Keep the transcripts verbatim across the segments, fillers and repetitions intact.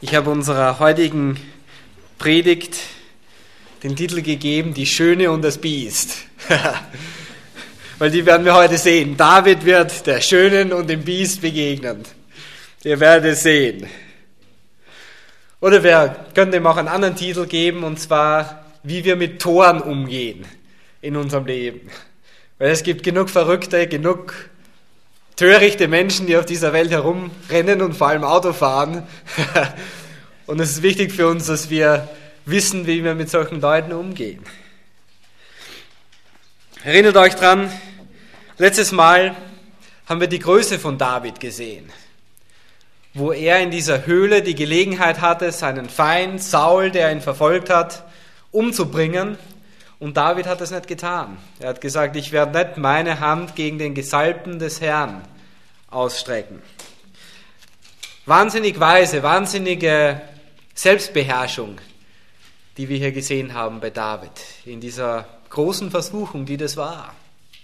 Ich habe unserer heutigen Predigt den Titel gegeben, die Schöne und das Biest. Weil die werden wir heute sehen. David wird der Schönen und dem Biest begegnen. Ihr werdet es sehen. Oder wir können dem auch einen anderen Titel geben, und zwar, wie wir mit Toren umgehen in unserem Leben. Weil es gibt genug Verrückte, genug törichte Menschen, die auf dieser Welt herumrennen und vor allem Auto fahren. Und es ist wichtig für uns, dass wir wissen, wie wir mit solchen Leuten umgehen. Erinnert euch dran, letztes Mal haben wir die Größe von David gesehen, wo er in dieser Höhle die Gelegenheit hatte, seinen Feind Saul, der ihn verfolgt hat, umzubringen. Und David hat das nicht getan. Er hat gesagt, ich werde nicht meine Hand gegen den Gesalbten des Herrn ausstrecken. Wahnsinnig weise, wahnsinnige Selbstbeherrschung, die wir hier gesehen haben bei David, in dieser großen Versuchung, die das war.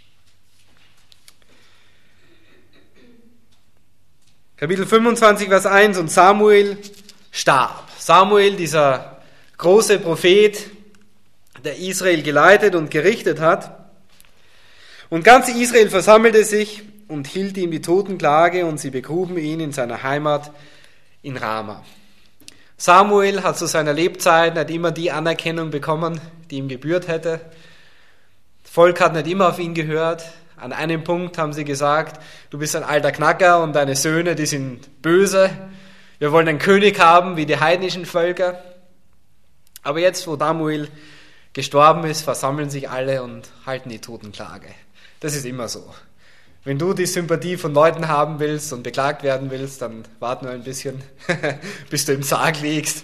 Kapitel fünfundzwanzig, Vers eins, und Samuel starb. Samuel, dieser große Prophet, der Israel geleitet und gerichtet hat. Und ganz Israel versammelte sich und hielt ihm die Totenklage, und sie begruben ihn in seiner Heimat in Rama. Samuel hat zu seiner Lebzeit nicht immer die Anerkennung bekommen, die ihm gebührt hätte. Das Volk hat nicht immer auf ihn gehört. An einem Punkt haben sie gesagt, du bist ein alter Knacker und deine Söhne, die sind böse. Wir wollen einen König haben wie die heidnischen Völker. Aber jetzt, wo Samuel gestorben ist, versammeln sich alle und halten die Totenklage. Das ist immer so. Wenn du die Sympathie von Leuten haben willst und beklagt werden willst, dann warte nur ein bisschen, bis du im Sarg liegst.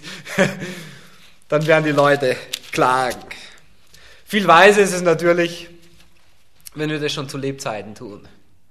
Dann werden die Leute klagen. Viel weiser ist es natürlich, wenn wir das schon zu Lebzeiten tun.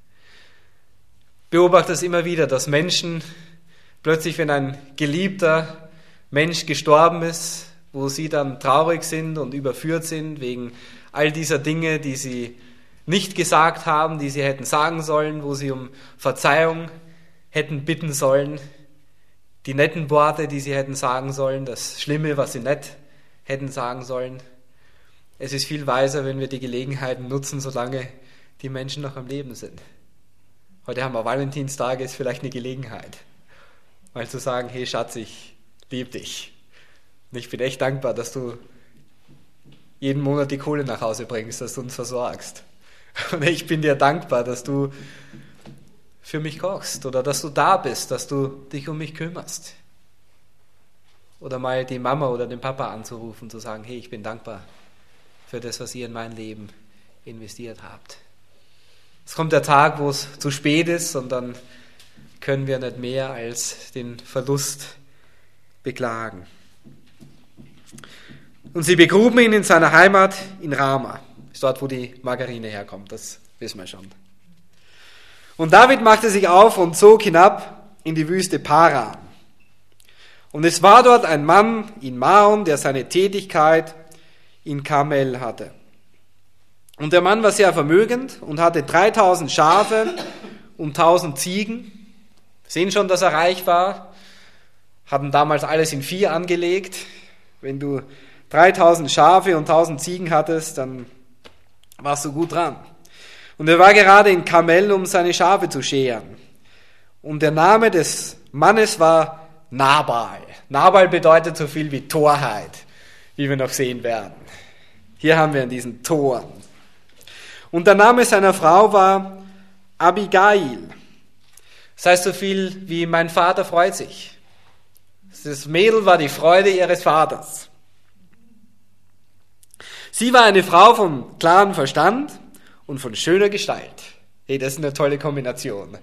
Beobachte es immer wieder, dass Menschen plötzlich, wenn ein geliebter Mensch gestorben ist, wo sie dann traurig sind und überführt sind wegen all dieser Dinge, die sie nicht gesagt haben, die sie hätten sagen sollen, wo sie um Verzeihung hätten bitten sollen, die netten Worte, die sie hätten sagen sollen, das Schlimme, was sie nicht hätten sagen sollen. Es ist viel weiser, wenn wir die Gelegenheiten nutzen, solange die Menschen noch am Leben sind. Heute haben wir Valentinstag, ist vielleicht eine Gelegenheit, mal zu sagen, hey Schatz, ich liebe dich. Und ich bin echt dankbar, dass du jeden Monat die Kohle nach Hause bringst, dass du uns versorgst. Und ich bin dir dankbar, dass du für mich kochst oder dass du da bist, dass du dich um mich kümmerst. Oder mal die Mama oder den Papa anzurufen, zu sagen, hey, ich bin dankbar für das, was ihr in mein Leben investiert habt. Es kommt der Tag, wo es zu spät ist, und dann können wir nicht mehr als den Verlust beklagen. Und sie begruben ihn in seiner Heimat in Rama. Ist dort, wo die Margarine herkommt, das wissen wir schon. Und David machte sich auf und zog hinab in die Wüste Paran. Und es war dort ein Mann in Maon, der seine Tätigkeit in Karmel hatte. Und der Mann war sehr vermögend und hatte dreitausend Schafe und tausend Ziegen. Wir sehen schon, dass er reich war. Hatten damals alles in Vieh angelegt. Wenn du dreitausend Schafe und tausend Ziegen hattest, dann warst du gut dran. Und er war gerade in Karmel, um seine Schafe zu scheren. Und der Name des Mannes war Nabal. Nabal bedeutet so viel wie Torheit, wie wir noch sehen werden. Hier haben wir diesen Toren. Und der Name seiner Frau war Abigail. Das heißt so viel wie mein Vater freut sich. Das Mädel war die Freude ihres Vaters. Sie war eine Frau von klarem Verstand und von schöner Gestalt. Hey, das ist eine tolle Kombination.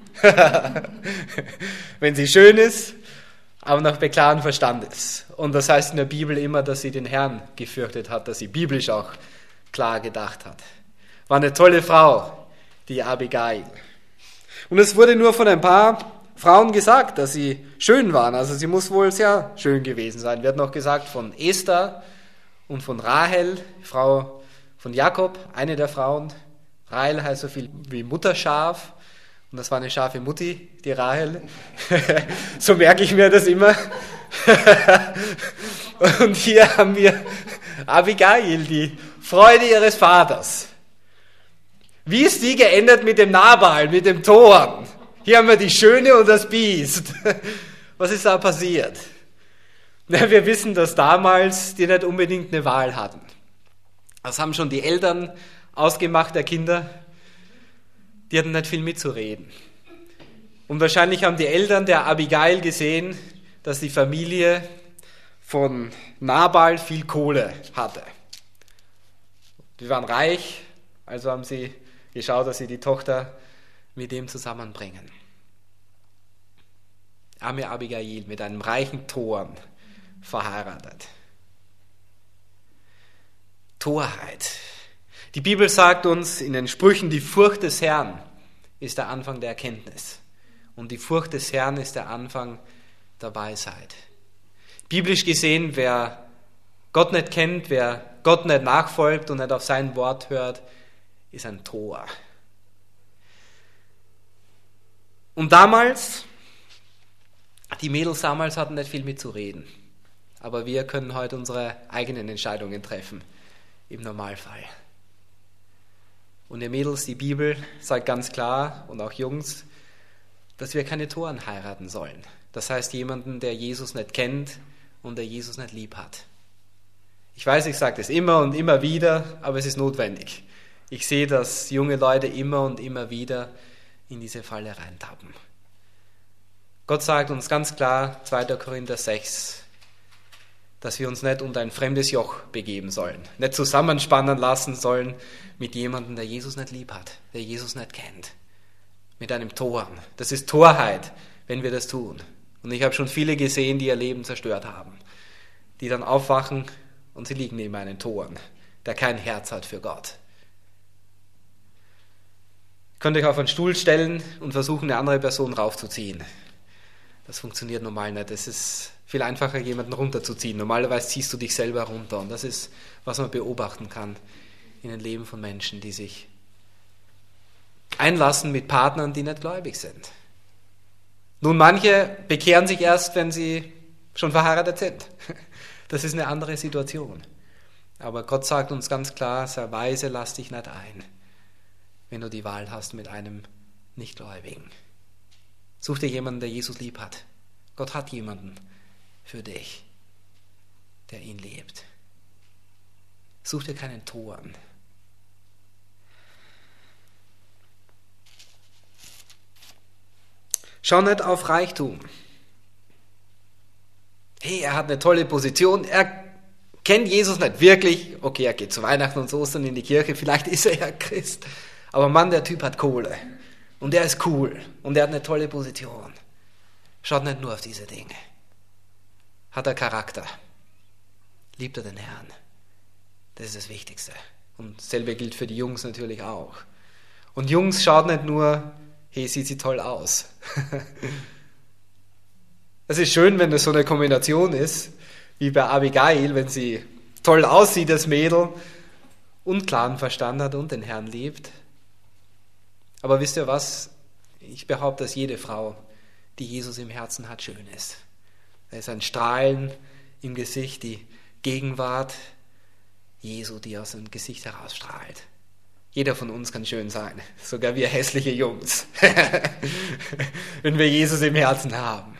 Wenn sie schön ist, aber noch bei klarem Verstand ist. Und das heißt in der Bibel immer, dass sie den Herrn gefürchtet hat, dass sie biblisch auch klar gedacht hat. War eine tolle Frau, die Abigail. Und es wurde nur von ein paar Frauen gesagt, dass sie schön waren. Also sie muss wohl sehr schön gewesen sein. Wird noch gesagt von Esther und von Rahel, Frau von Jakob, eine der Frauen. Rahel heißt so viel wie Mutterschaf. Und das war eine scharfe Mutti, die Rahel. So merke ich mir das immer. Und hier haben wir Abigail, die Freude ihres Vaters. Wie ist die geendet mit dem Nabal, mit dem Toren? Hier haben wir die Schöne und das Biest. Was ist da passiert? Na, wir wissen, dass damals die nicht unbedingt eine Wahl hatten. Das haben schon die Eltern ausgemacht, der Kinder. Die hatten nicht viel mitzureden. Und wahrscheinlich haben die Eltern der Abigail gesehen, dass die Familie von Nabal viel Kohle hatte. Die waren reich, also haben sie geschaut, dass sie die Tochter mit dem zusammenbringen. Arme Abigail mit einem reichen Toren verheiratet. Torheit. Die Bibel sagt uns in den Sprüchen, die Furcht des Herrn ist der Anfang der Erkenntnis. Und die Furcht des Herrn ist der Anfang der Weisheit. Biblisch gesehen, wer Gott nicht kennt, wer Gott nicht nachfolgt und nicht auf sein Wort hört, ist ein Tor. Und damals, die Mädels damals hatten nicht viel mitzureden. Aber wir können heute unsere eigenen Entscheidungen treffen, im Normalfall. Und ihr Mädels, die Bibel sagt ganz klar, und auch Jungs, dass wir keine Toren heiraten sollen. Das heißt jemanden, der Jesus nicht kennt und der Jesus nicht lieb hat. Ich weiß, ich sage das immer und immer wieder, aber es ist notwendig. Ich sehe, dass junge Leute immer und immer wieder in diese Falle reintappen. Gott sagt uns ganz klar, zweiter Korinther sechs, dass wir uns nicht unter ein fremdes Joch begeben sollen, nicht zusammenspannen lassen sollen mit jemandem, der Jesus nicht lieb hat, der Jesus nicht kennt, mit einem Toren. Das ist Torheit, wenn wir das tun. Und ich habe schon viele gesehen, die ihr Leben zerstört haben, die dann aufwachen und sie liegen neben einem Toren, der kein Herz hat für Gott. Ihr könnt euch auf einen Stuhl stellen und versuchen, eine andere Person raufzuziehen. Das funktioniert normal nicht. Es ist viel einfacher, jemanden runterzuziehen. Normalerweise ziehst du dich selber runter. Und das ist, was man beobachten kann in den Leben von Menschen, die sich einlassen mit Partnern, die nicht gläubig sind. Nun, manche bekehren sich erst, wenn sie schon verheiratet sind. Das ist eine andere Situation. Aber Gott sagt uns ganz klar, sei weise, lass dich nicht ein, wenn du die Wahl hast mit einem Nichtgläubigen. Such dir jemanden, der Jesus lieb hat. Gott hat jemanden für dich, der ihn liebt. Such dir keinen Toren. Schau nicht auf Reichtum. Hey, er hat eine tolle Position, er kennt Jesus nicht wirklich. Okay, er geht zu Weihnachten und zu Ostern in die Kirche, vielleicht ist er ja Christ. Aber Mann, der Typ hat Kohle und er ist cool und er hat eine tolle Position. Schaut nicht nur auf diese Dinge. Hat er Charakter? Liebt er den Herrn? Das ist das Wichtigste. Und dasselbe gilt für die Jungs natürlich auch. Und Jungs, schaut nicht nur, hey, sieht sie toll aus. Es ist schön, wenn das so eine Kombination ist, wie bei Abigail, wenn sie toll aussieht, das Mädel, und klaren Verstand hat und den Herrn liebt. Aber wisst ihr was? Ich behaupte, dass jede Frau, die Jesus im Herzen hat, schön ist. Da ist ein Strahlen im Gesicht, die Gegenwart Jesu, die aus dem Gesicht herausstrahlt. Jeder von uns kann schön sein, sogar wir hässliche Jungs, wenn wir Jesus im Herzen haben.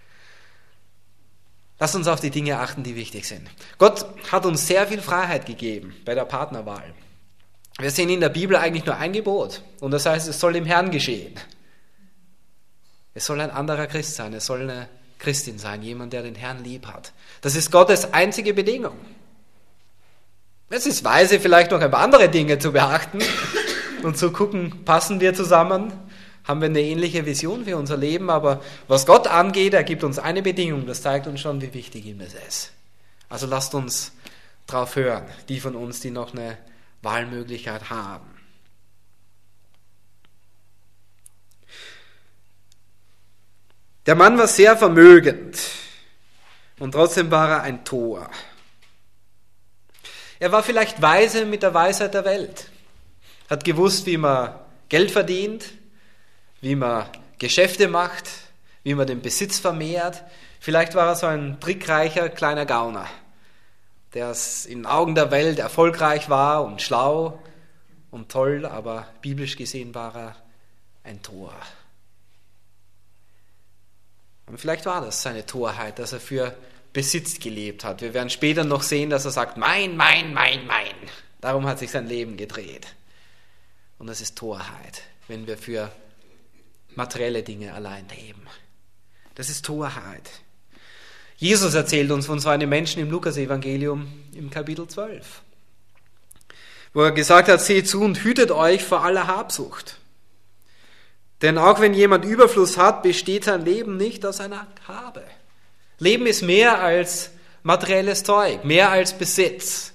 Lasst uns auf die Dinge achten, die wichtig sind. Gott hat uns sehr viel Freiheit gegeben bei der Partnerwahl. Wir sehen in der Bibel eigentlich nur ein Gebot und das heißt, es soll im Herrn geschehen. Es soll ein anderer Christ sein, es soll eine Christin sein, jemand, der den Herrn lieb hat. Das ist Gottes einzige Bedingung. Es ist weise, vielleicht noch ein paar andere Dinge zu beachten und zu gucken, passen wir zusammen, haben wir eine ähnliche Vision für unser Leben, aber was Gott angeht, er gibt uns eine Bedingung, das zeigt uns schon, wie wichtig ihm das ist. Also lasst uns drauf hören, die von uns, die noch eine Wahlmöglichkeit haben. Der Mann war sehr vermögend und trotzdem war er ein Tor. Er war vielleicht weise mit der Weisheit der Welt, hat gewusst, wie man Geld verdient, wie man Geschäfte macht, wie man den Besitz vermehrt. Vielleicht war er so ein trickreicher kleiner Gauner, der in den Augen der Welt erfolgreich war und schlau und toll, aber biblisch gesehen war er ein Tor. Und vielleicht war das seine Torheit, dass er für Besitz gelebt hat. Wir werden später noch sehen, dass er sagt, mein, mein, mein, mein. Darum hat sich sein Leben gedreht. Und das ist Torheit, wenn wir für materielle Dinge allein leben. Das ist Torheit. Jesus erzählt uns von so einem Menschen im Lukas-Evangelium im Kapitel zwölf, wo er gesagt hat, seht zu und hütet euch vor aller Habsucht. Denn auch wenn jemand Überfluss hat, besteht sein Leben nicht aus einer Habe. Leben ist mehr als materielles Zeug, mehr als Besitz.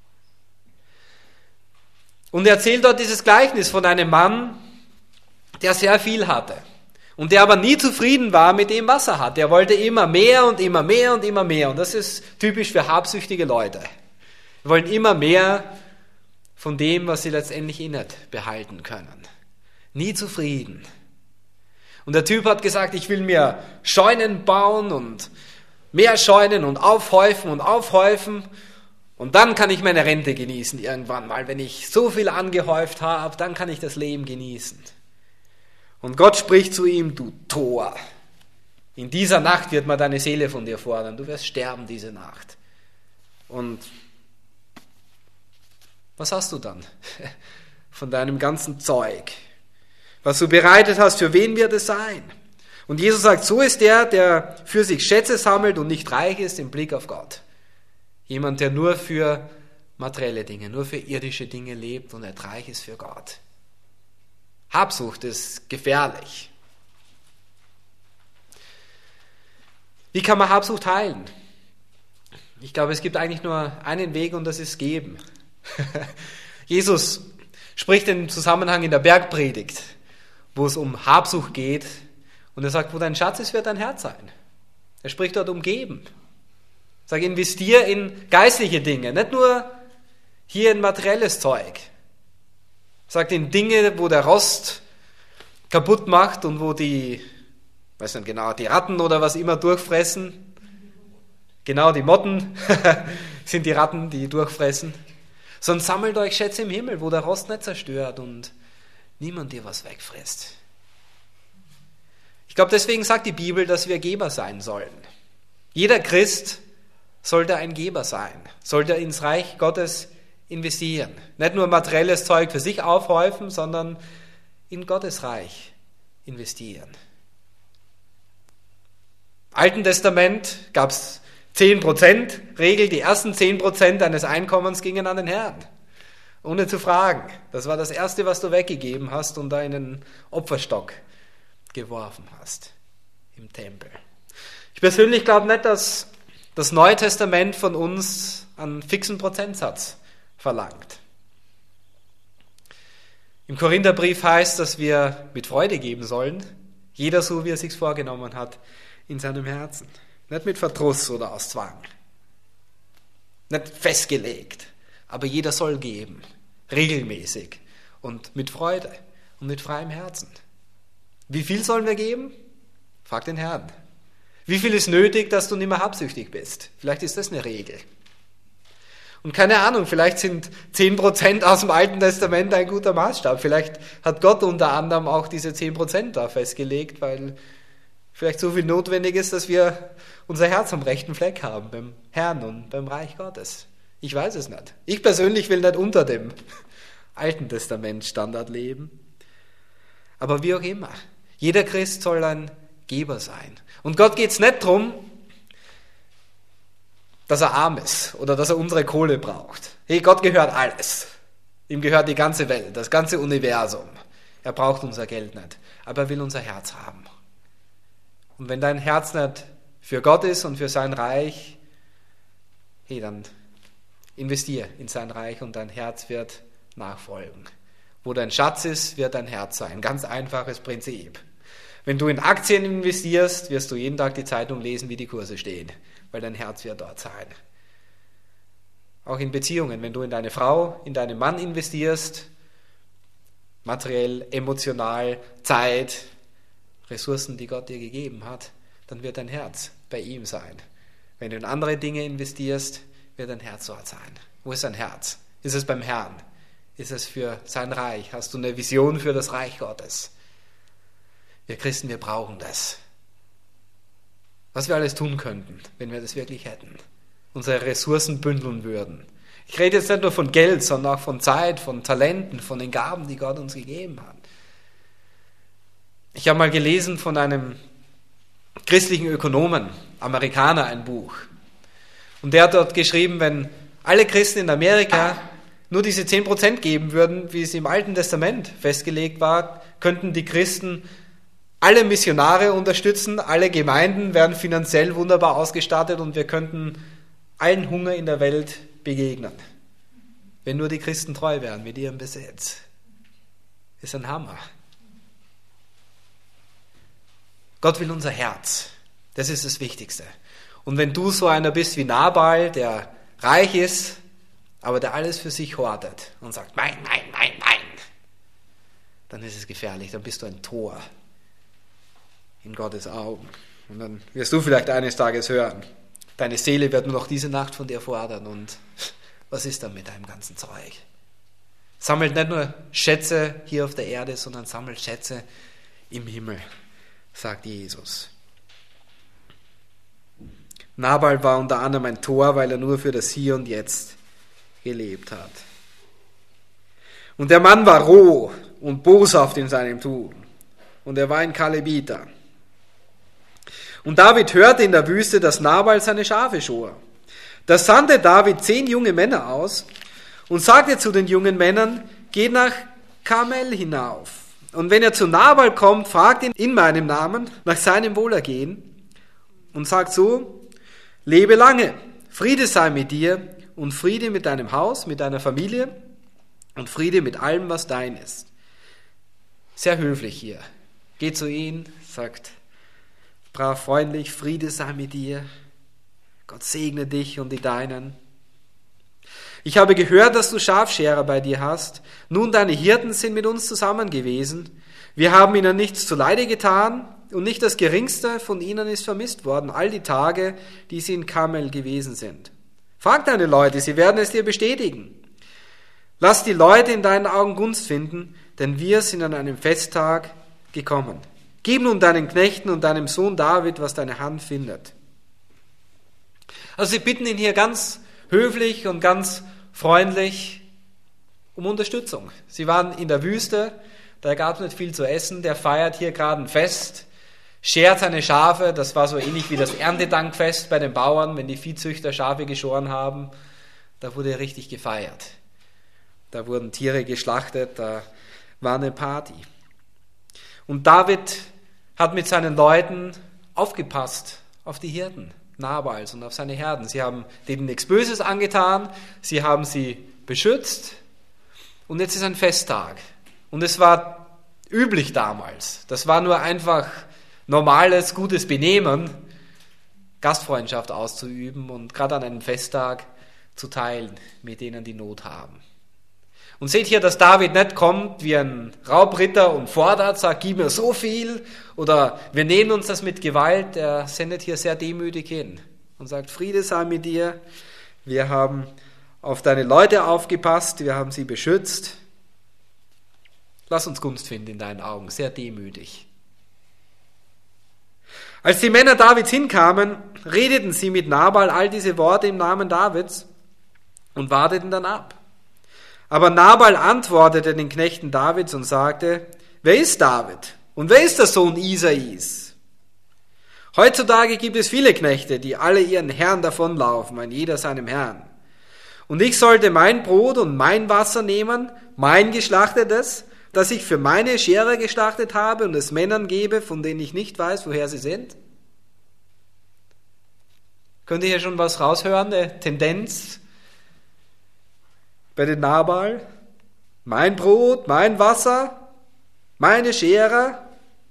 Und er erzählt dort dieses Gleichnis von einem Mann, der sehr viel hatte und der aber nie zufrieden war mit dem, was er hatte. Er wollte immer mehr und immer mehr und immer mehr. Und das ist typisch für habsüchtige Leute. Wir wollen immer mehr von dem, was sie letztendlich inne behalten können. Nie zufrieden. Und der Typ hat gesagt, ich will mir Scheunen bauen und mehr Scheunen und aufhäufen und aufhäufen. Und dann kann ich meine Rente genießen irgendwann mal. Wenn ich so viel angehäuft habe, dann kann ich das Leben genießen. Und Gott spricht zu ihm, du Tor. In dieser Nacht wird man deine Seele von dir fordern. Du wirst sterben diese Nacht. Und was hast du dann von deinem ganzen Zeug? Was du bereitet hast, für wen wird es sein? Und Jesus sagt, so ist der, der für sich Schätze sammelt und nicht reich ist im Blick auf Gott. Jemand, der nur für materielle Dinge, nur für irdische Dinge lebt und nicht reich ist für Gott. Habsucht ist gefährlich. Wie kann man Habsucht heilen? Ich glaube, es gibt eigentlich nur einen Weg und das ist geben. Jesus spricht im Zusammenhang in der Bergpredigt, wo es um Habsucht geht, und er sagt, wo dein Schatz ist, wird dein Herz sein. Er spricht dort um Geben. Er sagt, investier in geistliche Dinge, nicht nur hier in materielles Zeug. Er sagt, in Dinge, wo der Rost kaputt macht und wo die, weiß nicht genau, die Ratten oder was immer durchfressen. Genau, die Motten sind die Ratten, die durchfressen. Sondern sammelt euch Schätze im Himmel, wo der Rost nicht zerstört und niemand dir was wegfrisst. Ich glaube, deswegen sagt die Bibel, dass wir Geber sein sollen. Jeder Christ sollte ein Geber sein, sollte ins Reich Gottes investieren. Nicht nur materielles Zeug für sich aufhäufen, sondern in Gottes Reich investieren. Im Alten Testament gab es zehn Prozent Regel, die ersten zehn Prozent deines Einkommens gingen an den Herrn. Ohne zu fragen. Das war das Erste, was du weggegeben hast und da in den Opferstock geworfen hast im Tempel. Ich persönlich glaube nicht, dass das Neue Testament von uns einen fixen Prozentsatz verlangt. Im Korintherbrief heißt, dass wir mit Freude geben sollen, jeder so, wie er sich's vorgenommen hat, in seinem Herzen. Nicht mit Verdruss oder aus Zwang. Nicht festgelegt. Aber jeder soll geben. Regelmäßig. Und mit Freude. Und mit freiem Herzen. Wie viel sollen wir geben? Frag den Herrn. Wie viel ist nötig, dass du nicht mehr habsüchtig bist? Vielleicht ist das eine Regel. Und keine Ahnung, vielleicht sind zehn Prozent aus dem Alten Testament ein guter Maßstab. Vielleicht hat Gott unter anderem auch diese zehn Prozent da festgelegt, weil vielleicht so viel notwendig ist, dass wir unser Herz am rechten Fleck haben, beim Herrn und beim Reich Gottes. Ich weiß es nicht. Ich persönlich will nicht unter dem Alten Testament Standard leben. Aber wie auch immer, jeder Christ soll ein Geber sein. Und Gott geht es nicht darum, dass er arm ist oder dass er unsere Kohle braucht. Hey, Gott gehört alles. Ihm gehört die ganze Welt, das ganze Universum. Er braucht unser Geld nicht, aber er will unser Herz haben. Und wenn dein Herz nicht für Gott ist und für sein Reich, hey, dann investier in sein Reich und dein Herz wird nachfolgen. Wo dein Schatz ist, wird dein Herz sein. Ganz einfaches Prinzip. Wenn du in Aktien investierst, wirst du jeden Tag die Zeitung lesen, wie die Kurse stehen, weil dein Herz wird dort sein. Auch in Beziehungen, wenn du in deine Frau, in deinen Mann investierst, materiell, emotional, Zeit, Ressourcen, die Gott dir gegeben hat, dann wird dein Herz bei ihm sein. Wenn du in andere Dinge investierst, wird dein Herz dort sein. Wo ist dein Herz? Ist es beim Herrn? Ist es für sein Reich? Hast du eine Vision für das Reich Gottes? Wir Christen, wir brauchen das. Was wir alles tun könnten, wenn wir das wirklich hätten. Unsere Ressourcen bündeln würden. Ich rede jetzt nicht nur von Geld, sondern auch von Zeit, von Talenten, von den Gaben, die Gott uns gegeben hat. Ich habe mal gelesen von einem christlichen Ökonomen, Amerikaner, ein Buch. Und der hat dort geschrieben, wenn alle Christen in Amerika nur diese zehn Prozent geben würden, wie es im Alten Testament festgelegt war, könnten die Christen alle Missionare unterstützen, alle Gemeinden wären finanziell wunderbar ausgestattet und wir könnten allen Hunger in der Welt begegnen. Wenn nur die Christen treu wären mit ihrem Besitz. Ist ein Hammer. Gott will unser Herz. Das ist das Wichtigste. Und wenn du so einer bist wie Nabal, der reich ist, aber der alles für sich hortet und sagt, mein, mein, mein, mein, dann ist es gefährlich, dann bist du ein Tor in Gottes Augen. Und dann wirst du vielleicht eines Tages hören, deine Seele wird nur noch diese Nacht von dir fordern und was ist dann mit deinem ganzen Zeug? Sammelt nicht nur Schätze hier auf der Erde, sondern sammelt Schätze im Himmel, sagt Jesus. Nabal war unter anderem ein Tor, weil er nur für das Hier und Jetzt gelebt hat. Und der Mann war roh und boshaft in seinem Tun. Und er war ein Kalebiter. Und David hörte in der Wüste, dass Nabal seine Schafe schor. Da sandte David zehn junge Männer aus und sagte zu den jungen Männern, geht nach Karmel hinauf. Und wenn er zu Nabal kommt, fragt ihn in meinem Namen nach seinem Wohlergehen und sagt so, lebe lange, Friede sei mit dir und Friede mit deinem Haus, mit deiner Familie und Friede mit allem, was dein ist. Sehr höflich hier. Geht zu ihm, sagt brav freundlich, Friede sei mit dir, Gott segne dich und die Deinen. Ich habe gehört, dass du Schafscherer bei dir hast. Nun, deine Hirten sind mit uns zusammen gewesen. Wir haben ihnen nichts zuleide getan und nicht das Geringste von ihnen ist vermisst worden, all die Tage, die sie in Karmel gewesen sind. Frag deine Leute, sie werden es dir bestätigen. Lass die Leute in deinen Augen Gunst finden, denn wir sind an einem Festtag gekommen. Gib nun deinen Knechten und deinem Sohn David, was deine Hand findet. Also sie bitten ihn hier ganz höflich und ganz freundlich um Unterstützung. Sie waren in der Wüste, da gab es nicht viel zu essen, der feiert hier gerade ein Fest, schert seine Schafe, das war so ähnlich wie das Erntedankfest bei den Bauern, wenn die Viehzüchter Schafe geschoren haben, da wurde richtig gefeiert. Da wurden Tiere geschlachtet, da war eine Party. Und David hat mit seinen Leuten aufgepasst auf die Hirten Nabals und auf seine Herden. Sie haben denen nichts Böses angetan, sie haben sie beschützt und jetzt ist ein Festtag. Und es war üblich damals, das war nur einfach normales, gutes Benehmen, Gastfreundschaft auszuüben und gerade an einem Festtag zu teilen mit denen, die Not haben. Und seht hier, dass David nicht kommt wie ein Raubritter und fordert, sagt, gib mir so viel oder wir nehmen uns das mit Gewalt. Er sendet hier sehr demütig hin und sagt, Friede sei mit dir. Wir haben auf deine Leute aufgepasst, wir haben sie beschützt. Lass uns Gunst finden in deinen Augen, sehr demütig. Als die Männer Davids hinkamen, redeten sie mit Nabal all diese Worte im Namen Davids und warteten dann ab. Aber Nabal antwortete den Knechten Davids und sagte, wer ist David und wer ist der Sohn Isais? Heutzutage gibt es viele Knechte, die alle ihren Herrn davonlaufen, ein jeder seinem Herrn. Und ich sollte mein Brot und mein Wasser nehmen, mein geschlachtetes, das ich für meine Scherer geschlachtet habe und es Männern gebe, von denen ich nicht weiß, woher sie sind? Könnt ihr hier schon was raushören, eine Tendenz bei den Nabal? Mein Brot, mein Wasser, meine Scherer.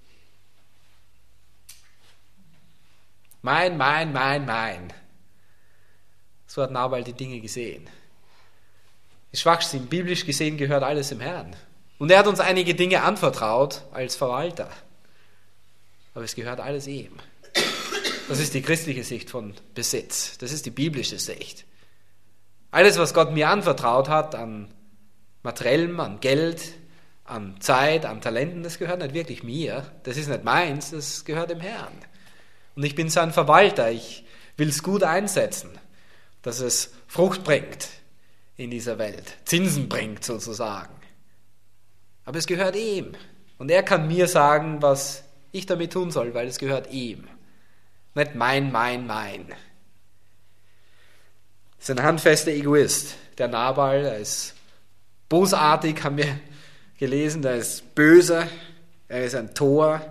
Mein, mein, mein, mein. So hat Nabal die Dinge gesehen. Das Schwachsinn, biblisch gesehen, gehört alles dem Herrn. Und er hat uns einige Dinge anvertraut als Verwalter. Aber es gehört alles ihm. Das ist die christliche Sicht von Besitz. Das ist die biblische Sicht. Alles, was Gott mir anvertraut hat an Materiellem, an Geld, an Zeit, an Talenten, das gehört nicht wirklich mir. Das ist nicht meins, das gehört dem Herrn. Und ich bin sein Verwalter. Ich will es gut einsetzen, dass es Frucht bringt in dieser Welt, Zinsen bringt sozusagen. Aber es gehört ihm. Und er kann mir sagen, was ich damit tun soll, weil es gehört ihm. Nicht mein, mein, mein. Das ist ein handfester Egoist. Der Nabal, er ist bosartig, haben wir gelesen, er ist böse, er ist ein Tor.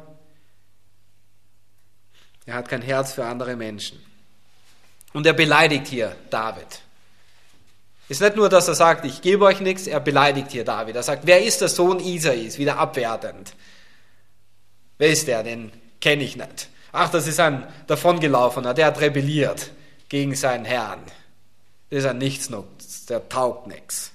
Er hat kein Herz für andere Menschen. Und er beleidigt hier David. Ist nicht nur, dass er sagt, ich gebe euch nichts, er beleidigt hier David. Er sagt, wer ist der Sohn Isais? Wieder abwertend. Wer ist der? Den kenne ich nicht. Ach, das ist ein davongelaufener, der hat rebelliert gegen seinen Herrn. Das ist ein Nichtsnutz, der taugt nichts.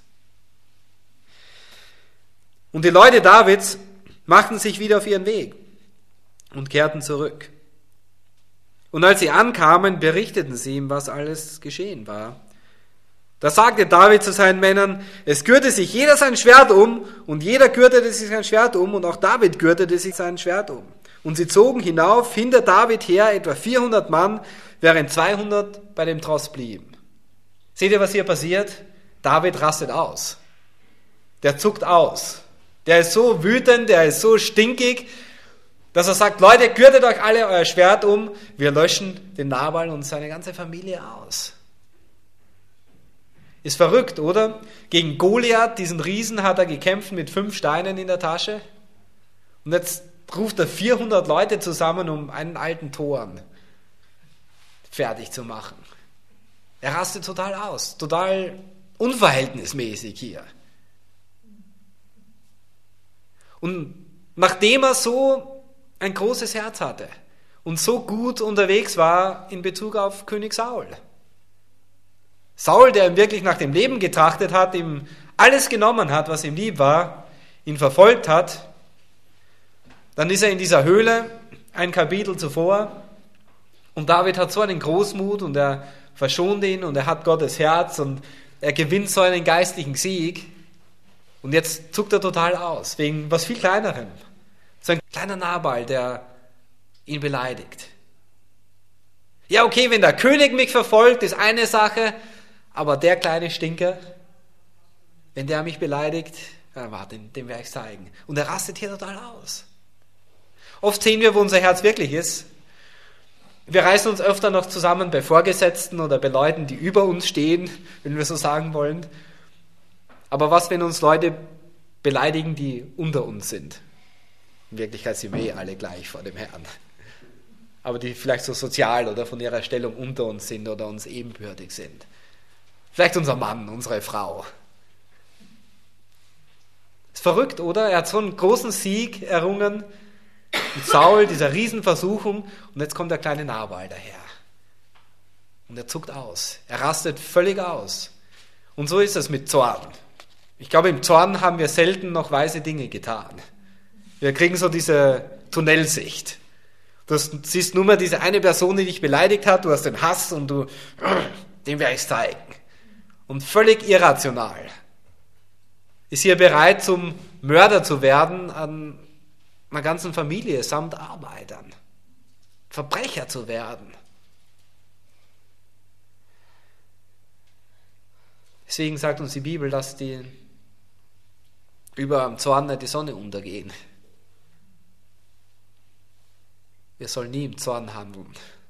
Und die Leute Davids machten sich wieder auf ihren Weg und kehrten zurück. Und als sie ankamen, berichteten sie ihm, was alles geschehen war. Da sagte David zu seinen Männern, es gürte sich jeder sein Schwert um, und jeder gürtete sich sein Schwert um, und auch David gürtete sich sein Schwert um. Und sie zogen hinauf, hinter David her, etwa vierhundert Mann, während zweihundert bei dem Tross blieben. Seht ihr, was hier passiert? David rastet aus. Der zuckt aus. Der ist so wütend, der ist so stinkig, dass er sagt, Leute, gürtet euch alle euer Schwert um, wir löschen den Nabal und seine ganze Familie aus. Ist verrückt, oder? Gegen Goliath, diesen Riesen, hat er gekämpft mit fünf Steinen in der Tasche. Und jetzt ruft er vierhundert Leute zusammen, um einen alten Toren fertig zu machen. Er rastet total aus, total unverhältnismäßig hier. Und nachdem er so ein großes Herz hatte und so gut unterwegs war in Bezug auf König Saul. Saul, der ihm wirklich nach dem Leben getrachtet hat, ihm alles genommen hat, was ihm lieb war, ihn verfolgt hat, dann ist er in dieser Höhle ein Kapitel zuvor und David hat so einen Großmut und er verschont ihn und er hat Gottes Herz und er gewinnt so einen geistlichen Sieg und jetzt zuckt er total aus, wegen was viel Kleinerem. So ein kleiner Nabal, der ihn beleidigt. Ja, okay, wenn der König mich verfolgt, ist eine Sache, aber der kleine Stinker, wenn der mich beleidigt, ja, warte, dem werde ich zeigen. Und er rastet hier total aus. Oft sehen wir, wo unser Herz wirklich ist. Wir reißen uns öfter noch zusammen bei Vorgesetzten oder bei Leuten, die über uns stehen, wenn wir so sagen wollen. Aber was, wenn uns Leute beleidigen, die unter uns sind? In Wirklichkeit sind wir eh alle gleich vor dem Herrn. Aber die vielleicht so sozial oder von ihrer Stellung unter uns sind oder uns ebenbürtig sind. Vielleicht unser Mann, unsere Frau. Ist verrückt, oder? Er hat so einen großen Sieg errungen mit Saul, dieser Riesenversuchung, und jetzt kommt der kleine Nabal daher. Und er zuckt aus. Er rastet völlig aus. Und so ist es mit Zorn. Ich glaube, im Zorn haben wir selten noch weise Dinge getan. Wir kriegen so diese Tunnelsicht. Du siehst nur mal diese eine Person, die dich beleidigt hat, du hast den Hass und du, dem werde ich es zeigen. Und völlig irrational. Ist hier bereit, zum Mörder zu werden an einer ganzen Familie samt Arbeitern. Verbrecher zu werden. Deswegen sagt uns die Bibel, dass die über am Zorn nicht die Sonne untergehen. Wir sollen nie im Zorn handeln.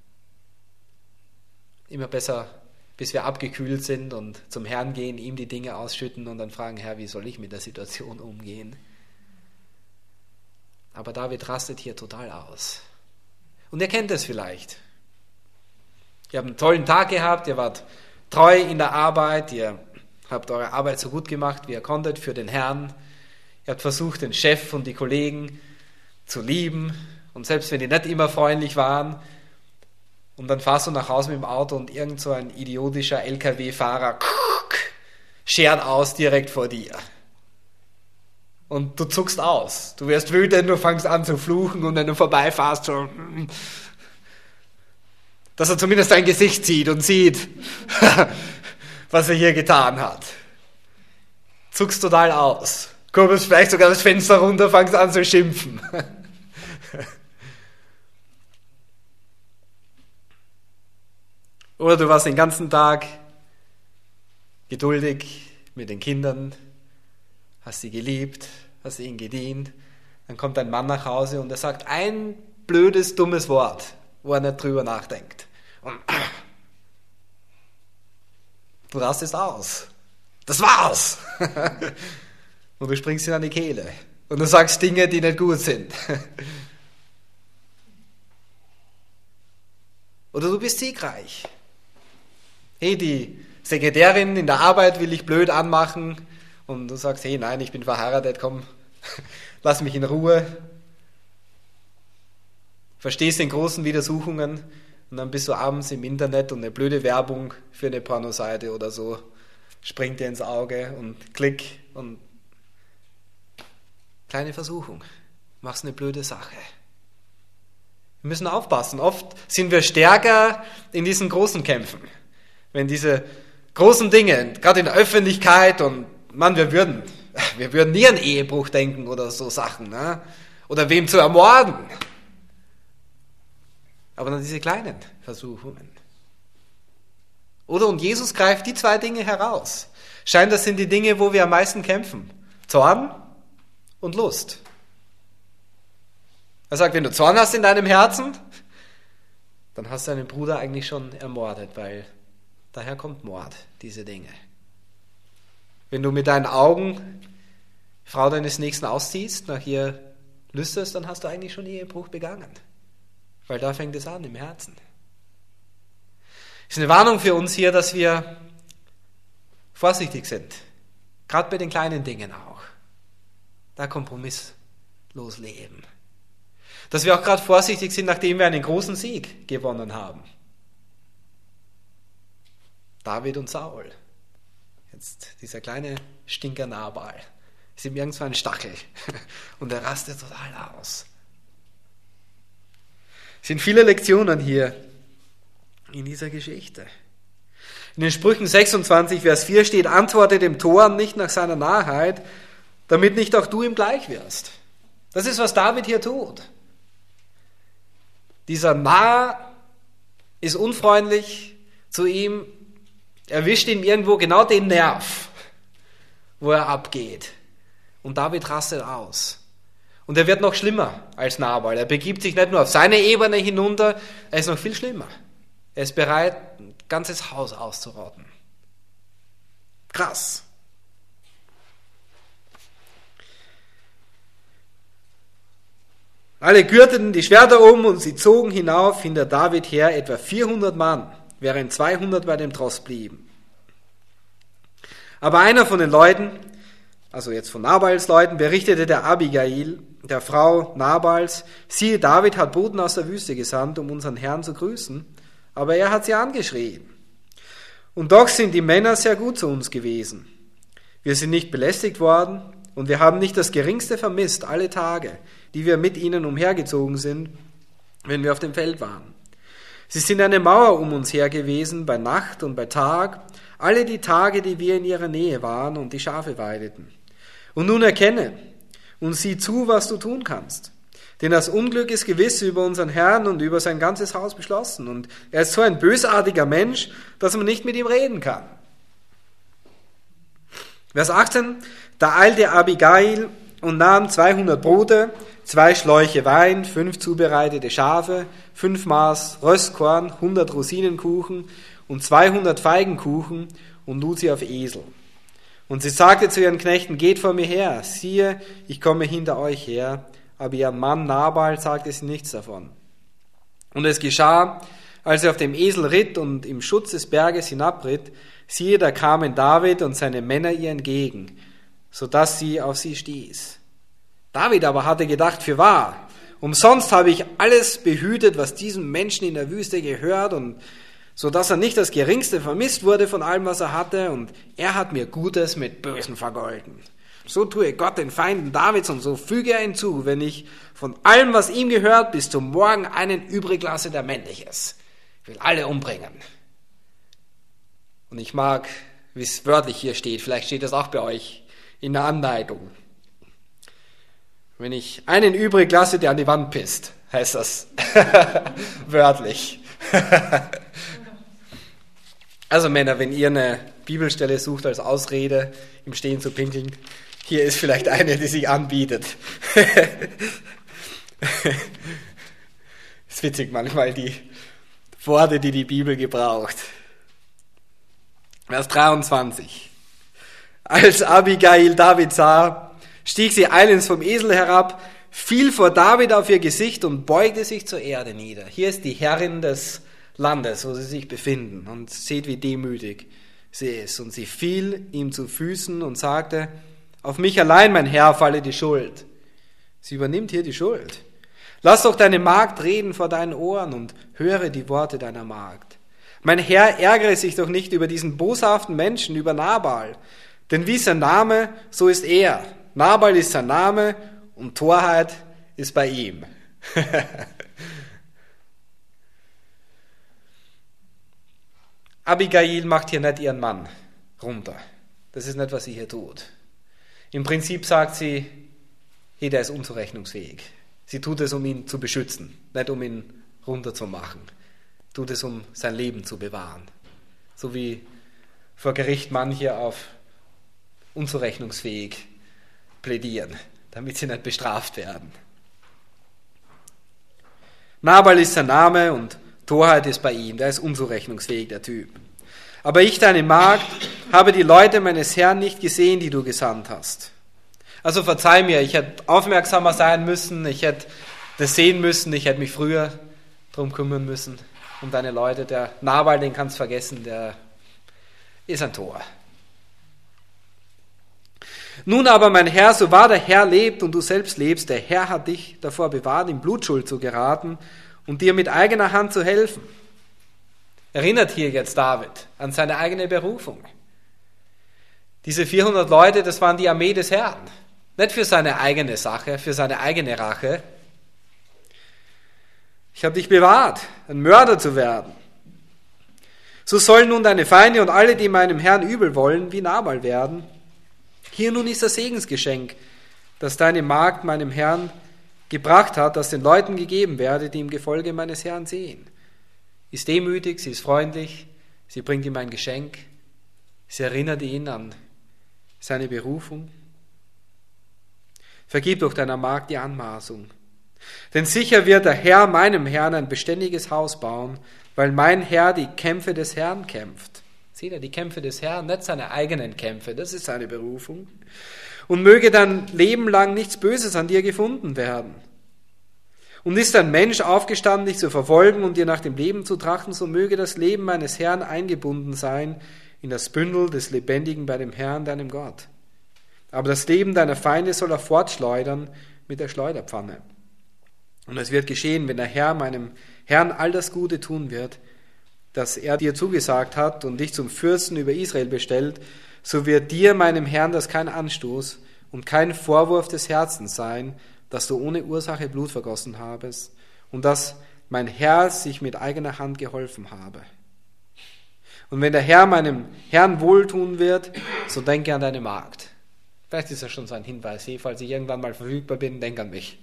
Immer besser, bis wir abgekühlt sind und zum Herrn gehen, ihm die Dinge ausschütten und dann fragen, Herr, wie soll ich mit der Situation umgehen? Aber David rastet hier total aus. Und ihr kennt es vielleicht. Ihr habt einen tollen Tag gehabt, ihr wart treu in der Arbeit, ihr habt eure Arbeit so gut gemacht, wie ihr konntet für den Herrn. Ihr habt versucht, den Chef und die Kollegen zu lieben. Und selbst wenn die nicht immer freundlich waren, und dann fahrst du nach Hause mit dem Auto und irgend so ein idiotischer L K W-Fahrer schert aus direkt vor dir. Und du zuckst aus. Du wirst wütend, du fängst an zu fluchen und wenn du vorbeifährst, so. dass er zumindest sein Gesicht sieht und sieht, was er hier getan hat. Zuckst total aus. Kurbelst vielleicht sogar das Fenster runter, fangst an zu schimpfen. Oder du warst den ganzen Tag geduldig mit den Kindern, hast sie geliebt, hast ihnen gedient. Dann kommt ein Mann nach Hause und er sagt ein blödes, dummes Wort, wo er nicht drüber nachdenkt. Und du rastest aus. Das war's. Und du springst ihm an die Kehle. Und du sagst Dinge, die nicht gut sind. Oder du bist siegreich. Hey, die Sekretärin in der Arbeit will dich blöd anmachen. Und du sagst, hey, nein, ich bin verheiratet, komm, lass mich in Ruhe. Verstehst den großen Widersuchungen und dann bist du abends im Internet und eine blöde Werbung für eine Pornoseite oder so springt dir ins Auge und klick und kleine Versuchung, machst eine blöde Sache. Wir müssen aufpassen. Oft sind wir stärker in diesen großen Kämpfen. Wenn diese großen Dinge, gerade in der Öffentlichkeit und man, wir würden, wir würden nie an Ehebruch denken oder so Sachen, ne? Oder wem zu ermorden. Aber dann diese kleinen Versuchungen. Oder und Jesus greift die zwei Dinge heraus. Scheint, das sind die Dinge, wo wir am meisten kämpfen. Zorn und Lust. Er sagt, wenn du Zorn hast in deinem Herzen, dann hast du deinen Bruder eigentlich schon ermordet, weil daher kommt Mord, diese Dinge. Wenn du mit deinen Augen Frau deines Nächsten ausziehst, nach ihr lüsterst, dann hast du eigentlich schon Ehebruch begangen. Weil da fängt es an, im Herzen. Es ist eine Warnung für uns hier, dass wir vorsichtig sind. Gerade bei den kleinen Dingen auch. Da kompromisslos leben. Dass wir auch gerade vorsichtig sind, nachdem wir einen großen Sieg gewonnen haben. David und Saul. Jetzt dieser kleine Stinker Nabal. Ist ihm irgendwo ein Stachel. Und er rastet total aus. Es sind viele Lektionen hier in dieser Geschichte. In den Sprüchen sechsundzwanzig, Vers vier steht, antworte dem Toren nicht nach seiner Narrheit, damit nicht auch du ihm gleich wirst. Das ist, was David hier tut. Dieser Narr ist unfreundlich zu ihm, erwischt ihm irgendwo genau den Nerv, wo er abgeht. Und David rastet aus. Und er wird noch schlimmer als Nabal. Er begibt sich nicht nur auf seine Ebene hinunter, er ist noch viel schlimmer. Er ist bereit, ein ganzes Haus auszurotten. Krass. Alle gürteten die Schwerter um und sie zogen hinauf hinter David her, etwa vierhundert Mann, während zweihundert bei dem Tross blieben. Aber einer von den Leuten, also jetzt von Nabals Leuten, berichtete der Abigail, der Frau Nabals, siehe, David hat Boten aus der Wüste gesandt, um unseren Herrn zu grüßen, aber er hat sie angeschrien. Und doch sind die Männer sehr gut zu uns gewesen. Wir sind nicht belästigt worden und wir haben nicht das Geringste vermisst, alle Tage, die wir mit ihnen umhergezogen sind, wenn wir auf dem Feld waren. Sie sind eine Mauer um uns her gewesen, bei Nacht und bei Tag, alle die Tage, die wir in ihrer Nähe waren und die Schafe weideten. Und nun erkenne und sieh zu, was du tun kannst. Denn das Unglück ist gewiss über unseren Herrn und über sein ganzes Haus beschlossen. Und er ist so ein bösartiger Mensch, dass man nicht mit ihm reden kann. Vers achtzehn. Da eilte Abigail und nahm zweihundert Brote, zwei Schläuche Wein, fünf zubereitete Schafe, fünf Maß Röstkorn, hundert Rosinenkuchen und zweihundert Feigenkuchen und lud sie auf Esel. Und sie sagte zu ihren Knechten, geht vor mir her, siehe, ich komme hinter euch her. Aber ihr Mann Nabal sagte sie nichts davon. Und es geschah, als er auf dem Esel ritt und im Schutz des Berges hinabritt, siehe, da kamen David und seine Männer ihr entgegen, sodass sie auf sie stieß. David aber hatte gedacht, fürwahr, umsonst habe ich alles behütet, was diesem Menschen in der Wüste gehört, und so dass er nicht das Geringste vermisst wurde von allem, was er hatte, und er hat mir Gutes mit Bösen vergolten. So tue Gott den Feinden Davids, und so füge er hinzu, wenn ich von allem, was ihm gehört, bis zum Morgen einen übrig lasse, der männlich ist. Ich will alle umbringen. Und ich mag, wie es wörtlich hier steht, vielleicht steht das auch bei euch in der Anleitung. Wenn ich einen übrig lasse, der an die Wand pisst, heißt das wörtlich. Also Männer, wenn ihr eine Bibelstelle sucht als Ausrede, im Stehen zu pinkeln, hier ist vielleicht eine, die sich anbietet. Ist witzig manchmal, die Worte, die die Bibel gebraucht. Vers dreiundzwanzig. Als Abigail David sah, stieg sie eilends vom Esel herab, fiel vor David auf ihr Gesicht und beugte sich zur Erde nieder. Hier ist die Herrin des Landes, wo sie sich befinden, und seht, wie demütig sie ist. Und sie fiel ihm zu Füßen und sagte, auf mich allein, mein Herr, falle die Schuld. Sie übernimmt hier die Schuld. Lass doch deine Magd reden vor deinen Ohren und höre die Worte deiner Magd. Mein Herr, ärgere sich doch nicht über diesen boshaften Menschen, über Nabal. Denn wie sein Name, so ist er. Nabal ist sein Name und Torheit ist bei ihm. Abigail macht hier nicht ihren Mann runter. Das ist nicht, was sie hier tut. Im Prinzip sagt sie, hey, der ist unzurechnungsfähig. Sie tut es, um ihn zu beschützen, nicht um ihn runterzumachen. Tut es, um sein Leben zu bewahren. So wie vor Gericht manche auf unzurechnungsfähig plädieren, damit sie nicht bestraft werden. Nabal ist sein Name und Torheit ist bei ihm, der ist unzurechnungsfähig, der Typ. Aber ich, deine Magd, habe die Leute meines Herrn nicht gesehen, die du gesandt hast. Also verzeih mir, ich hätte aufmerksamer sein müssen, ich hätte das sehen müssen, ich hätte mich früher darum kümmern müssen, um deine Leute. Der Nabal, den kannst du vergessen, der ist ein Tor. Nun aber, mein Herr, so wahr der Herr lebt und du selbst lebst, der Herr hat dich davor bewahrt, in Blutschuld zu geraten und dir mit eigener Hand zu helfen. Erinnert hier jetzt David an seine eigene Berufung. Diese vierhundert Leute, das waren die Armee des Herrn. Nicht für seine eigene Sache, für seine eigene Rache. Ich habe dich bewahrt, ein Mörder zu werden. So sollen nun deine Feinde und alle, die meinem Herrn übel wollen, wie Nabal werden. Hier nun ist das Segensgeschenk, das deine Magd meinem Herrn gebracht hat, das den Leuten gegeben werde, die im Gefolge meines Herrn sehen. Ist demütig, sie ist freundlich, sie bringt ihm ein Geschenk, sie erinnert ihn an seine Berufung. Vergib doch deiner Magd die Anmaßung. Denn sicher wird der Herr meinem Herrn ein beständiges Haus bauen, weil mein Herr die Kämpfe des Herrn kämpft. Seht ihr, die Kämpfe des Herrn, nicht seine eigenen Kämpfe, das ist seine Berufung. Und möge dein Leben lang nichts Böses an dir gefunden werden. Und ist ein Mensch aufgestanden, dich zu verfolgen und dir nach dem Leben zu trachten, so möge das Leben meines Herrn eingebunden sein in das Bündel des Lebendigen bei dem Herrn, deinem Gott. Aber das Leben deiner Feinde soll er fortschleudern mit der Schleuderpfanne. Und es wird geschehen, wenn der Herr meinem Herrn all das Gute tun wird, das er dir zugesagt hat und dich zum Fürsten über Israel bestellt, so wird dir, meinem Herrn, das kein Anstoß und kein Vorwurf des Herzens sein, dass du ohne Ursache Blut vergossen habest und dass mein Herr sich mit eigener Hand geholfen habe. Und wenn der Herr meinem Herrn wohltun wird, so denke an deine Magd. Vielleicht ist das schon so ein Hinweis, hey, falls ich irgendwann mal verfügbar bin, denk an mich.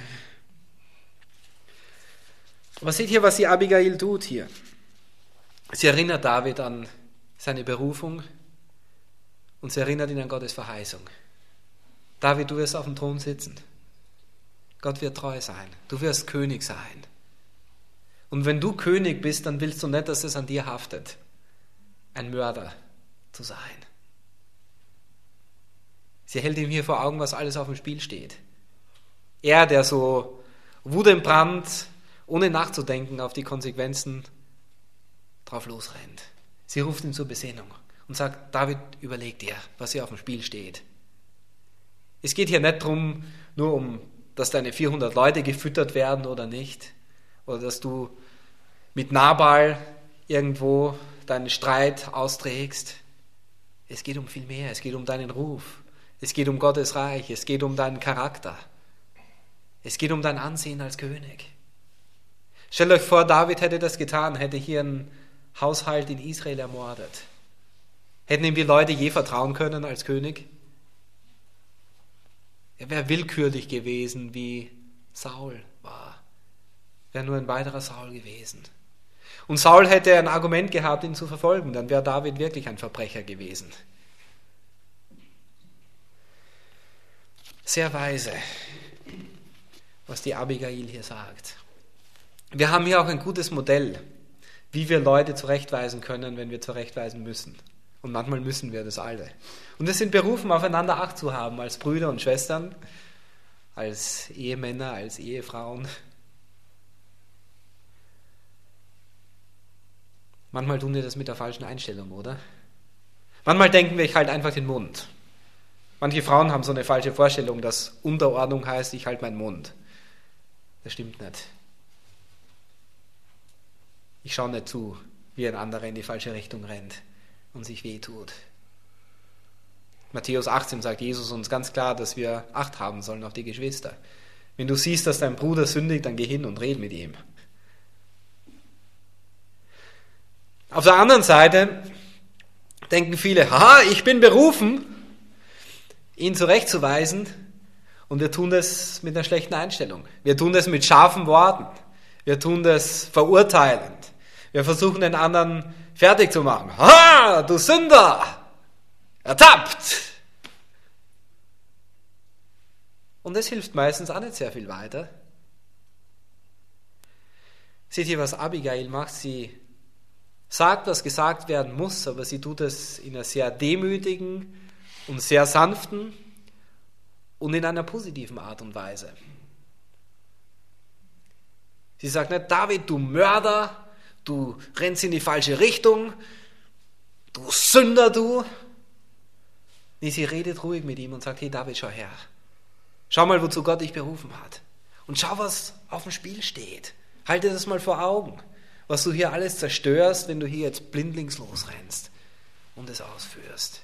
Aber seht hier, was die Abigail tut hier. Sie erinnert David an seine Berufung und sie erinnert ihn an Gottes Verheißung. David, du wirst auf dem Thron sitzen. Gott wird treu sein. Du wirst König sein. Und wenn du König bist, dann willst du nicht, dass es an dir haftet, ein Mörder zu sein. Sie hält ihm hier vor Augen, was alles auf dem Spiel steht. Er, der so wutentbrannt, ohne nachzudenken auf die Konsequenzen, drauf losrennt. Sie ruft ihn zur Besinnung und sagt, David, überleg dir, was hier auf dem Spiel steht. Es geht hier nicht darum, nur um, dass deine vierhundert Leute gefüttert werden oder nicht, oder dass du mit Nabal irgendwo deinen Streit austrägst. Es geht um viel mehr, es geht um deinen Ruf, es geht um Gottes Reich, es geht um deinen Charakter, es geht um dein Ansehen als König. Stellt euch vor, David hätte das getan, hätte hier einen Haushalt in Israel ermordet. Hätten ihm die Leute je vertrauen können als König? Er wäre willkürlich gewesen, wie Saul war. Wäre nur ein weiterer Saul gewesen. Und Saul hätte ein Argument gehabt, ihn zu verfolgen. Dann wäre David wirklich ein Verbrecher gewesen. Sehr weise, was die Abigail hier sagt. Wir haben hier auch ein gutes Modell, wie wir Leute zurechtweisen können, wenn wir zurechtweisen müssen. Und manchmal müssen wir das alle. Und wir sind berufen, aufeinander Acht zu haben, als Brüder und Schwestern, als Ehemänner, als Ehefrauen. Manchmal tun wir das mit der falschen Einstellung, oder? Manchmal denken wir, ich halte einfach den Mund. Manche Frauen haben so eine falsche Vorstellung, dass Unterordnung heißt, ich halte meinen Mund. Das stimmt nicht. Ich schaue nicht zu, wie ein anderer in die falsche Richtung rennt und sich wehtut. Matthäus achtzehn sagt Jesus uns ganz klar, dass wir Acht haben sollen auf die Geschwister. Wenn du siehst, dass dein Bruder sündigt, dann geh hin und red mit ihm. Auf der anderen Seite denken viele, haha, ich bin berufen, ihn zurechtzuweisen, und wir tun das mit einer schlechten Einstellung. Wir tun das mit scharfen Worten. Wir tun das verurteilend. Wir versuchen den anderen fertig zu machen. Ha, du Sünder! Ertappt! Und das hilft meistens auch nicht sehr viel weiter. Seht ihr, was Abigail macht? Sie sagt, was gesagt werden muss, aber sie tut es in einer sehr demütigen und sehr sanften und in einer positiven Art und Weise. Sie sagt nicht, David, du Mörder, du rennst in die falsche Richtung, du Sünder, du. Nee, sie redet ruhig mit ihm und sagt, hey David, schau her. Schau mal, wozu Gott dich berufen hat. Und schau, was auf dem Spiel steht. Halte das mal vor Augen, was du hier alles zerstörst, wenn du hier jetzt blindlings losrennst und es ausführst.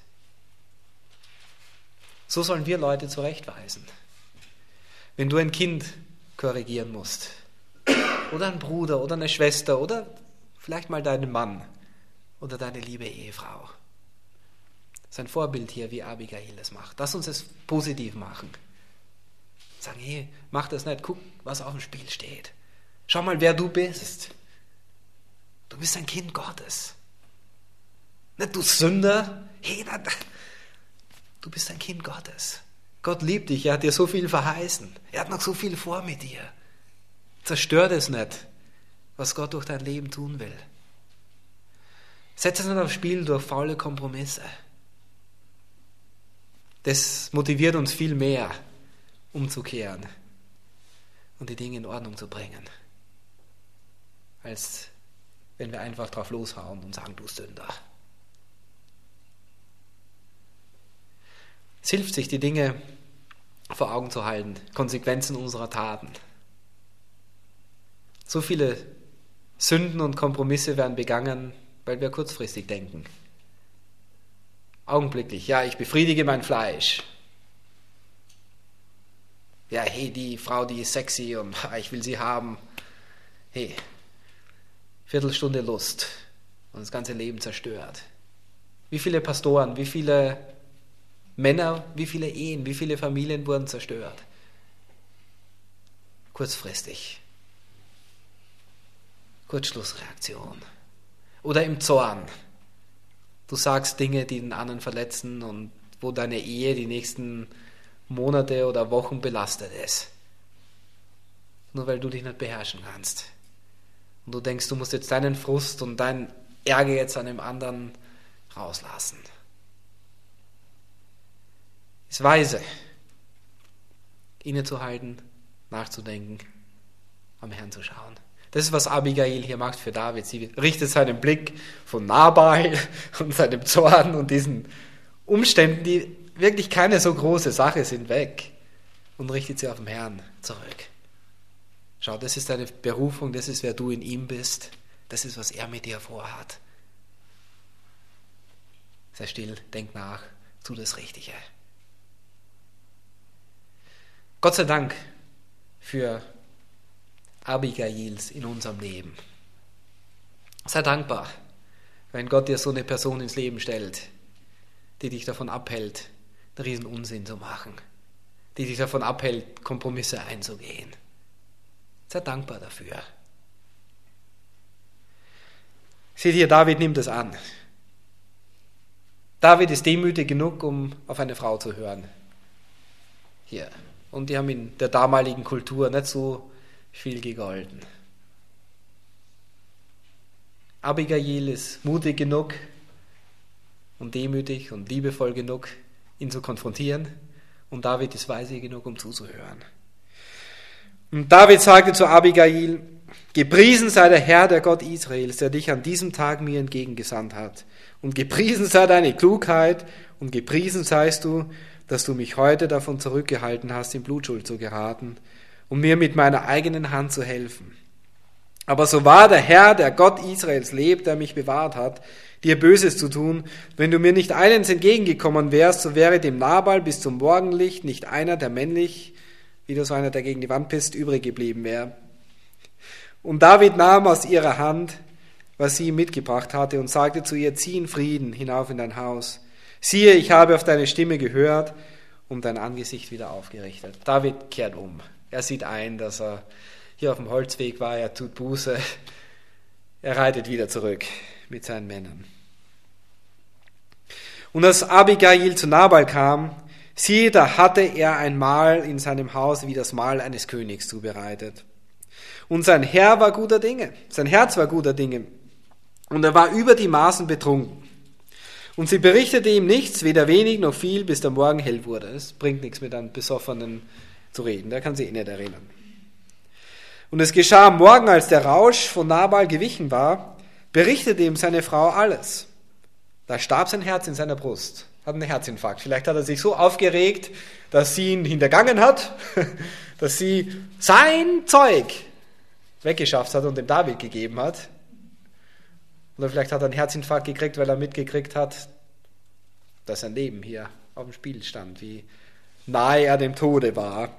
So sollen wir Leute zurechtweisen. Wenn du ein Kind korrigieren musst, oder ein Bruder oder eine Schwester oder vielleicht mal deinen Mann oder deine liebe Ehefrau. Das ist ein Vorbild hier, wie Abigail es macht. Lass uns es positiv machen. Sagen, hey, mach das nicht, guck, was auf dem Spiel steht. Schau mal, wer du bist. Du bist ein Kind Gottes. Nicht du Sünder. Hey, na, du bist ein Kind Gottes. Gott liebt dich, er hat dir so viel verheißen. Er hat noch so viel vor mit dir. Zerstör es nicht, was Gott durch dein Leben tun will. Setz es nicht aufs Spiel durch faule Kompromisse. Das motiviert uns viel mehr, umzukehren und die Dinge in Ordnung zu bringen, als wenn wir einfach drauf loshauen und sagen, du Sünder. Es hilft sich, die Dinge vor Augen zu halten, Konsequenzen unserer Taten. So viele Sünden und Kompromisse werden begangen, weil wir kurzfristig denken. Augenblicklich, ja, ich befriedige mein Fleisch. Ja, hey, die Frau, die ist sexy und ich will sie haben. Hey, Viertelstunde Lust und das ganze Leben zerstört. Wie viele Pastoren, wie viele Männer, wie viele Ehen, wie viele Familien wurden zerstört? Kurzfristig. Kurzschlussreaktion. Oder im Zorn. Du sagst Dinge, die den anderen verletzen und wo deine Ehe die nächsten Monate oder Wochen belastet ist. Nur weil du dich nicht beherrschen kannst. Und du denkst, du musst jetzt deinen Frust und deinen Ärger jetzt an dem anderen rauslassen. Es ist weise, innezuhalten, nachzudenken, am Herrn zu schauen. Das ist, was Abigail hier macht für David. Sie richtet seinen Blick von Nabal und seinem Zorn und diesen Umständen, die wirklich keine so große Sache sind, weg und richtet sie auf den Herrn zurück. Schau, das ist deine Berufung, das ist, wer du in ihm bist, das ist, was er mit dir vorhat. Sei still, denk nach, tu das Richtige. Gott sei Dank für Abigails in unserem Leben. Sei dankbar, wenn Gott dir so eine Person ins Leben stellt, die dich davon abhält, einen riesen Unsinn zu machen, die dich davon abhält, Kompromisse einzugehen. Sei dankbar dafür. Seht ihr, David nimmt es an. David ist demütig genug, um auf eine Frau zu hören. Hier. Und die haben in der damaligen Kultur nicht so viel gegolten. Abigail ist mutig genug und demütig und liebevoll genug, ihn zu konfrontieren. Und David ist weise genug, um zuzuhören. Und David sagte zu Abigail: Gepriesen sei der Herr, der Gott Israels, der dich an diesem Tag mir entgegengesandt hat. Und gepriesen sei deine Klugheit und gepriesen seist du, dass du mich heute davon zurückgehalten hast, in Blutschuld zu geraten, um mir mit meiner eigenen Hand zu helfen. Aber so wahr der Herr, der Gott Israels lebt, der mich bewahrt hat, dir Böses zu tun, wenn du mir nicht eilends entgegengekommen wärst, so wäre dem Nabal bis zum Morgenlicht nicht einer, der männlich, wieder so einer, der gegen die Wand pisst, übrig geblieben wäre. Und David nahm aus ihrer Hand, was sie ihm mitgebracht hatte, und sagte zu ihr: Zieh in Frieden hinauf in dein Haus. Siehe, ich habe auf deine Stimme gehört und dein Angesicht wieder aufgerichtet. David kehrt um. Er sieht ein, dass er hier auf dem Holzweg war, er tut Buße. Er reitet wieder zurück mit seinen Männern. Und als Abigail zu Nabal kam, siehe, da hatte er ein Mahl in seinem Haus wie das Mahl eines Königs zubereitet. Und sein Herr war guter Dinge, sein Herz war guter Dinge. Und er war über die Maßen betrunken. Und sie berichtete ihm nichts, weder wenig noch viel, bis der Morgen hell wurde. Es bringt nichts, mit einem Besoffenen zu reden, der kann sich eh nicht erinnern. Und es geschah am Morgen, als der Rausch von Nabal gewichen war, berichtete ihm seine Frau alles. Da starb sein Herz in seiner Brust, hat einen Herzinfarkt. Vielleicht hat er sich so aufgeregt, dass sie ihn hintergangen hat, dass sie sein Zeug weggeschafft hat und dem David gegeben hat. Oder vielleicht hat er einen Herzinfarkt gekriegt, weil er mitgekriegt hat, dass sein Leben hier auf dem Spiel stand, wie nahe er dem Tode war.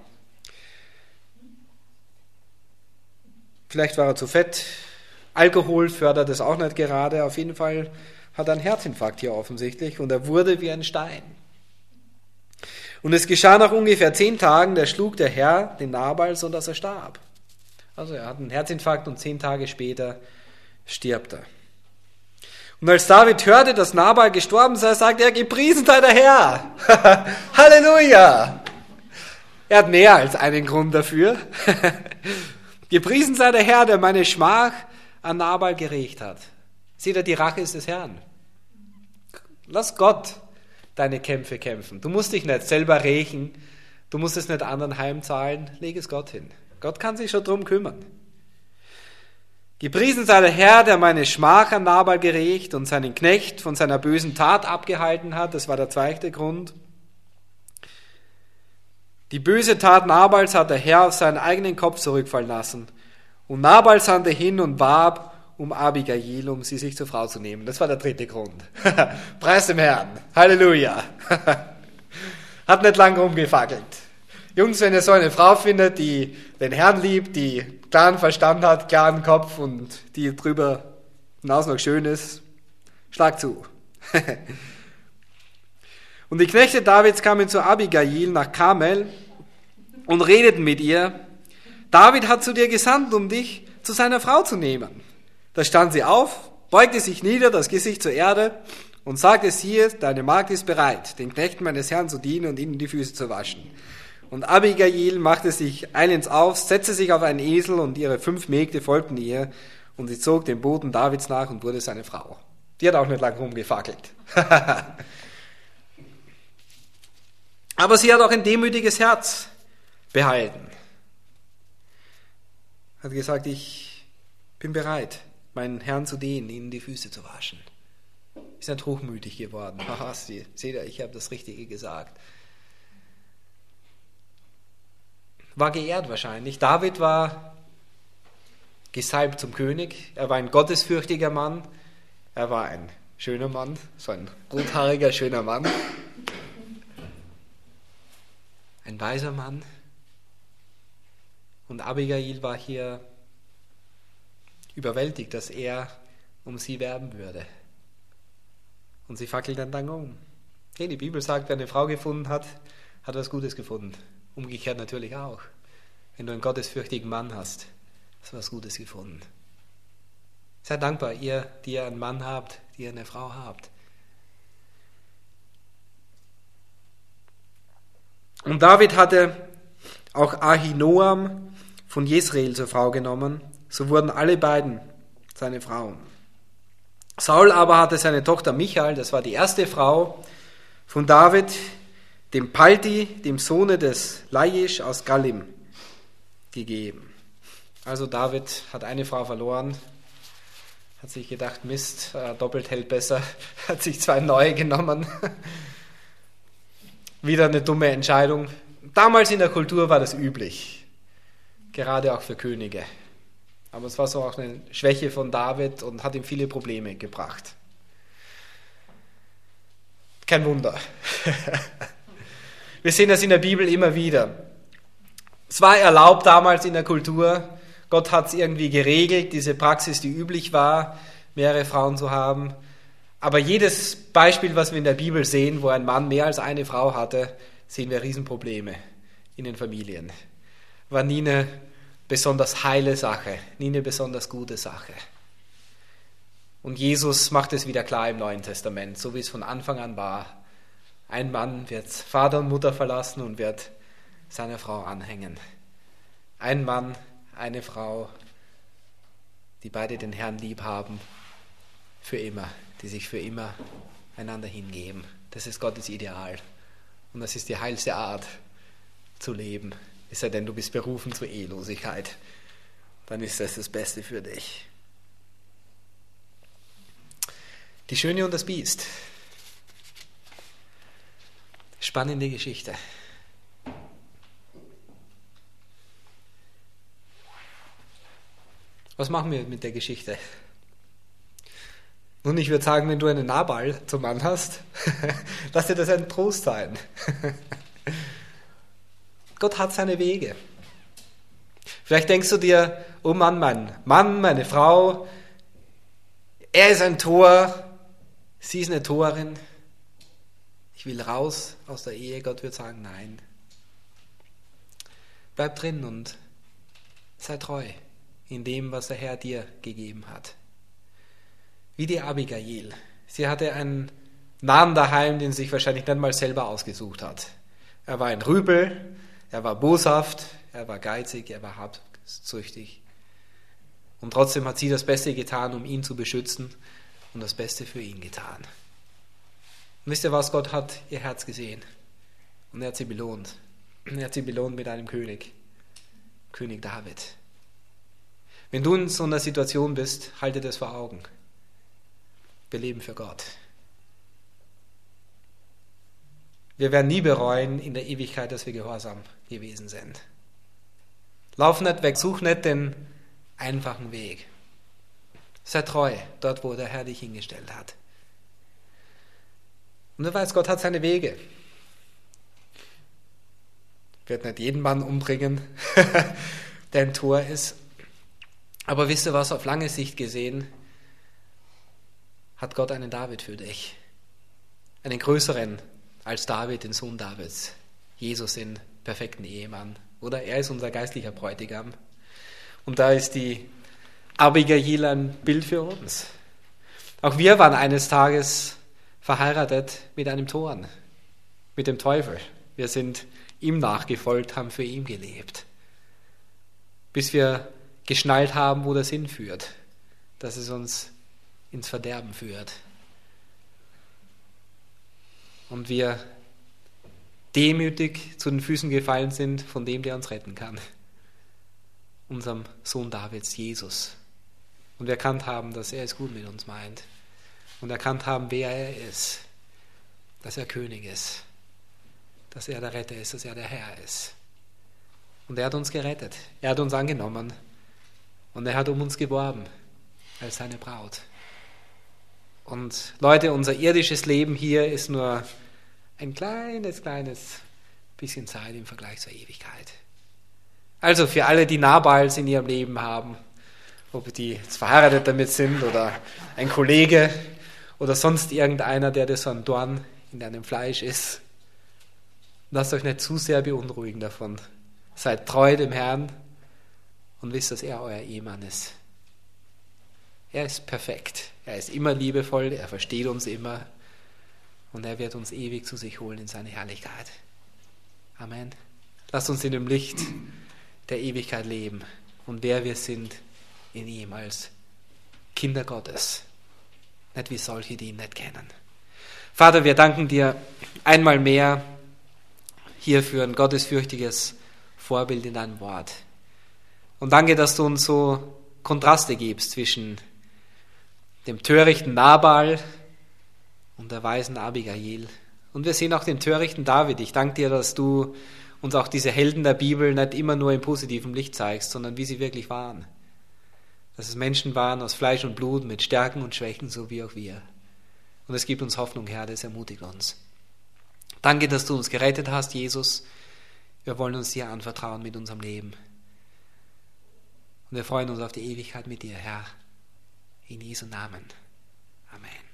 Vielleicht war er zu fett. Alkohol fördert es auch nicht gerade. Auf jeden Fall hat er einen Herzinfarkt hier offensichtlich und er wurde wie ein Stein. Und es geschah nach ungefähr zehn Tagen, da schlug der Herr den Nabal, so dass er starb. Also er hat einen Herzinfarkt und zehn Tage später stirbt er. Und als David hörte, dass Nabal gestorben sei, sagte er: Gepriesen sei der Herr! Halleluja! Er hat mehr als einen Grund dafür. Gepriesen sei der Herr, der meine Schmach an Nabal gerächt hat. Seht ihr, die Rache ist des Herrn. Lass Gott deine Kämpfe kämpfen. Du musst dich nicht selber rächen, du musst es nicht anderen heimzahlen, leg es Gott hin. Gott kann sich schon drum kümmern. Gepriesen sei der Herr, der meine Schmach an Nabal gerächt und seinen Knecht von seiner bösen Tat abgehalten hat. Das war der zweite Grund. Die böse Tat Nabals hat der Herr auf seinen eigenen Kopf zurückfallen lassen. Und Nabal sandte hin und warb um Abigail, um sie sich zur Frau zu nehmen. Das war der dritte Grund. Preis dem Herrn. Halleluja. Hat nicht lang rumgefackelt. Jungs, wenn ihr so eine Frau findet, die den Herrn liebt, die klaren Verstand hat, klaren Kopf und die drüber hinaus noch schön ist, schlag zu. Und die Knechte Davids kamen zu Abigail nach Karmel und redeten mit ihr: David hat zu dir gesandt, um dich zu seiner Frau zu nehmen. Da stand sie auf, beugte sich nieder, das Gesicht zur Erde und sagte: Siehe, deine Magd ist bereit, den Knechten meines Herrn zu dienen und ihnen die Füße zu waschen. Und Abigail machte sich eilends auf, setzte sich auf einen Esel und ihre fünf Mägde folgten ihr und sie zog dem Boten Davids nach und wurde seine Frau. Die hat auch nicht lang rumgefackelt. Aber sie hat auch ein demütiges Herz behalten. Hat gesagt: Ich bin bereit, meinen Herrn zu dienen, ihnen die Füße zu waschen. Ist nicht hochmütig geworden. Haha, seht ihr, ich habe das Richtige gesagt. War geehrt wahrscheinlich. David war gesalbt zum König. Er war ein gottesfürchtiger Mann. Er war ein schöner Mann, so ein rothaariger, schöner Mann. Ein weiser Mann. Und Abigail war hier überwältigt, dass er um sie werben würde. Und sie fackelt dann dann um. Hey, die Bibel sagt, wer eine Frau gefunden hat, hat was Gutes gefunden. Umgekehrt natürlich auch. Wenn du einen gottesfürchtigen Mann hast, hast du was Gutes gefunden. Seid dankbar, ihr, die ihr einen Mann habt, die ihr eine Frau habt. Und David hatte auch Ahinoam von Jesreel zur Frau genommen. So wurden alle beiden seine Frauen. Saul aber hatte seine Tochter Michal, das war die erste Frau von David, dem Palti, dem Sohne des Laish aus Gallim, gegeben. Also David hat eine Frau verloren, hat sich gedacht, Mist, doppelt hält besser, hat sich zwei neue genommen. Wieder eine dumme Entscheidung. Damals in der Kultur war das üblich, gerade auch für Könige. Aber es war so auch eine Schwäche von David und hat ihm viele Probleme gebracht. Kein Wunder. Wir sehen das in der Bibel immer wieder. Es war erlaubt damals in der Kultur. Gott hat es irgendwie geregelt, diese Praxis, die üblich war, mehrere Frauen zu haben. Aber jedes Beispiel, was wir in der Bibel sehen, wo ein Mann mehr als eine Frau hatte, sehen wir Riesenprobleme in den Familien. War nie eine besonders heile Sache, nie eine besonders gute Sache. Und Jesus macht es wieder klar im Neuen Testament, so wie es von Anfang an war. Ein Mann wird Vater und Mutter verlassen und wird seiner Frau anhängen. Ein Mann, eine Frau, die beide den Herrn lieb haben, für immer, die sich für immer einander hingeben. Das ist Gottes Ideal. Und das ist die heilste Art zu leben. Es sei denn, du bist berufen zur Ehelosigkeit. Dann ist das das Beste für dich. Die Schöne und das Biest. Spannende Geschichte. Was machen wir mit der Geschichte? Nun, ich würde sagen, wenn du einen Nabal zum Mann hast, lass dir das ein Trost sein. Gott hat seine Wege. Vielleicht denkst du dir, oh Mann, mein Mann, meine Frau, er ist ein Tor, sie ist eine Torin. Ich will raus aus der Ehe. Gott wird sagen, nein. Bleib drin und sei treu in dem, was der Herr dir gegeben hat. Wie die Abigail. Sie hatte einen Mann daheim, den sie sich wahrscheinlich nicht mal selber ausgesucht hat. Er war ein Rüpel, er war boshaft, er war geizig, er war habsüchtig. Und trotzdem hat sie das Beste getan, um ihn zu beschützen und das Beste für ihn getan. Und wisst ihr was? Gott hat ihr Herz gesehen und er hat sie belohnt. Er hat sie belohnt mit einem König, König David. Wenn du in so einer Situation bist, halte das vor Augen. Wir leben für Gott. Wir werden nie bereuen in der Ewigkeit, dass wir gehorsam gewesen sind. Lauf nicht weg, such nicht den einfachen Weg. Sei treu dort, wo der Herr dich hingestellt hat. Und du weißt, Gott hat seine Wege. Wird nicht jeden Mann umbringen, der ein Tor ist. Aber wisst ihr was, auf lange Sicht gesehen, hat Gott einen David für dich. Einen größeren als David, den Sohn Davids. Jesus, den perfekten Ehemann. Oder er ist unser geistlicher Bräutigam. Und da ist die Abigail ein Bild für uns. Auch wir waren eines Tages verheiratet mit einem Toren, mit dem Teufel. Wir sind ihm nachgefolgt, haben für ihn gelebt. Bis wir geschnallt haben, wo das hinführt. Dass es uns ins Verderben führt. Und wir demütig zu den Füßen gefallen sind von dem, der uns retten kann. Unserem Sohn Davids, Jesus. Und wir erkannt haben, dass er es gut mit uns meint. Und erkannt haben, wer er ist. Dass er König ist. Dass er der Retter ist, dass er der Herr ist. Und er hat uns gerettet. Er hat uns angenommen. Und er hat um uns geworben als seine Braut. Und Leute, unser irdisches Leben hier ist nur ein kleines, kleines bisschen Zeit im Vergleich zur Ewigkeit. Also für alle, die Nabals in ihrem Leben haben ob die jetzt verheiratet damit sind oder ein Kollege oder sonst irgendeiner, der das so ein Dorn in deinem Fleisch ist. Lasst euch nicht zu sehr beunruhigen davon. Seid treu dem Herrn und wisst, dass er euer Ehemann ist. Er ist perfekt. Er ist immer liebevoll, er versteht uns immer und er wird uns ewig zu sich holen in seine Herrlichkeit. Amen. Lasst uns in dem Licht der Ewigkeit leben und wer wir sind in ihm als Kinder Gottes. Nicht wie solche, die ihn nicht kennen. Vater, wir danken dir einmal mehr hier für ein gottesfürchtiges Vorbild in deinem Wort. Und danke, dass du uns so Kontraste gibst zwischen dem törichten Nabal und der weisen Abigail. Und wir sehen auch den törichten David. Ich danke dir, dass du uns auch diese Helden der Bibel nicht immer nur im positiven Licht zeigst, sondern wie sie wirklich waren. Dass es Menschen waren aus Fleisch und Blut, mit Stärken und Schwächen, so wie auch wir. Und es gibt uns Hoffnung, Herr, das ermutigt uns. Danke, dass du uns gerettet hast, Jesus. Wir wollen uns dir anvertrauen mit unserem Leben. Und wir freuen uns auf die Ewigkeit mit dir, Herr. In Jesu Namen. Amen.